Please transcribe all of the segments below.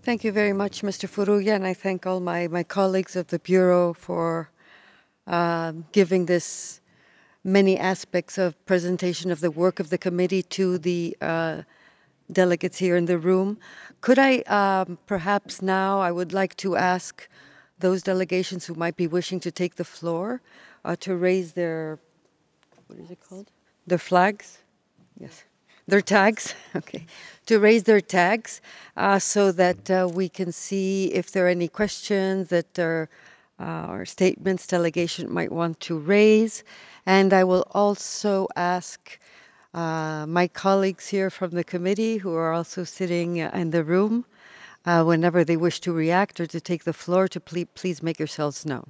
Thank you very much, Mr. Furuya, and I thank all my colleagues of the Bureau for giving this many aspects of presentation of the work of the committee to the delegates here in the room. Could I perhaps now, I would like to ask those delegations who might be wishing to take the floor to raise their, what is it called? Their flags? Yes. Their tags, okay, to raise their tags so that we can see if there are any questions that are or statements delegation might want to raise. And I will also ask my colleagues here from the committee who are also sitting in the room whenever they wish to react or to take the floor to please make yourselves known.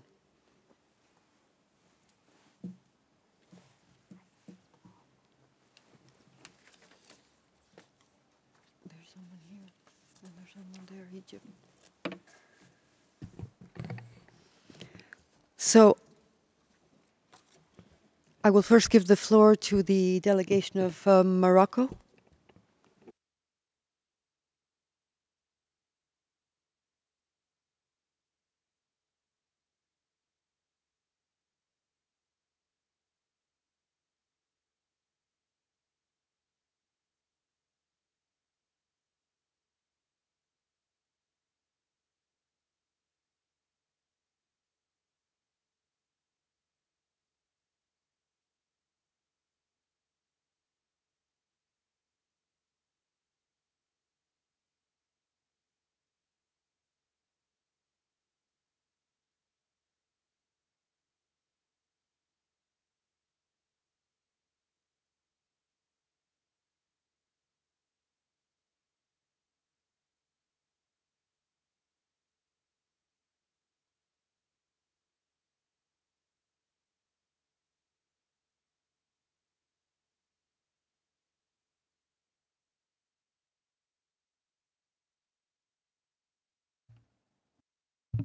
There's someone here and there's someone there, Egypt. So I will first give the floor to the delegation of Morocco.